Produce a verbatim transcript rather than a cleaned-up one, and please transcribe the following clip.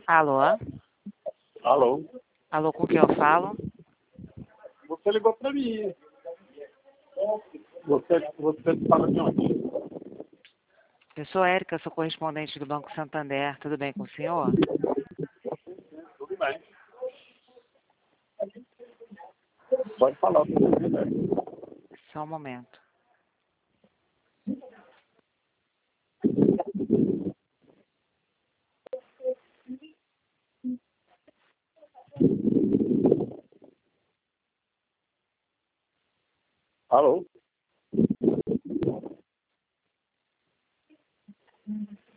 Alô? Alô? Alô, com quem eu falo? Você ligou para mim. Você, você fala de onde? Eu sou Érica, sou correspondente do Banco Santander. Tudo bem com o senhor? Tudo bem. Pode falar o que você quiser. Só um momento. Alô?